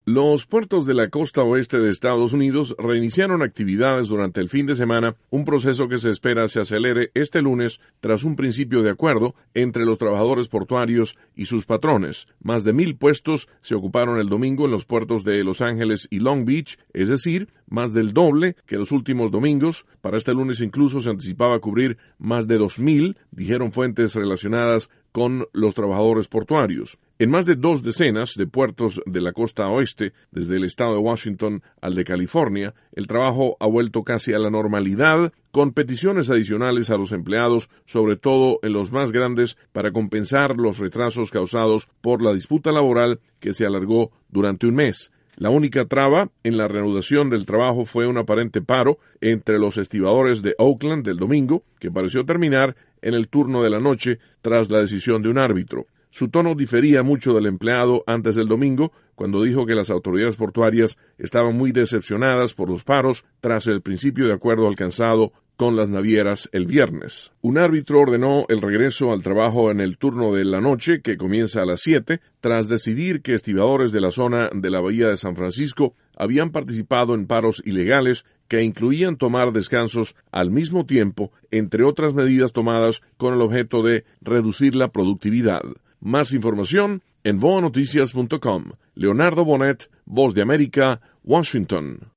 Los puertos de la costa oeste de Estados Unidos reiniciaron actividades durante el fin de semana, un proceso que se espera se acelere este lunes tras un principio de acuerdo entre los trabajadores portuarios y sus patrones. Más de 1,000 puestos se ocuparon el domingo en los puertos de Los Ángeles y Long Beach, es decir, más del doble que los últimos domingos. Para este lunes incluso se anticipaba cubrir más de 2,000, dijeron fuentes relacionadas con los trabajadores portuarios. En más de 2 decenas de puertos de la costa oeste, desde el estado de Washington al de California, el trabajo ha vuelto casi a la normalidad, con peticiones adicionales a los empleados, sobre todo en los más grandes, para compensar los retrasos causados por la disputa laboral que se alargó durante un mes. La única traba en la reanudación del trabajo fue un aparente paro entre los estibadores de Oakland del domingo, que pareció terminar en el turno de la noche tras la decisión de un árbitro. Su tono difería mucho del empleado antes del domingo, cuando dijo que las autoridades portuarias estaban muy decepcionadas por los paros tras el principio de acuerdo alcanzado con las navieras el viernes. Un árbitro ordenó el regreso al trabajo en el turno de la noche, que comienza a las 7, tras decidir que estibadores de la zona de la bahía de San Francisco habían participado en paros ilegales que incluían tomar descansos al mismo tiempo, entre otras medidas tomadas con el objeto de reducir la productividad. Más información en voanoticias.com. Leonardo Bonet, Voz de América, Washington.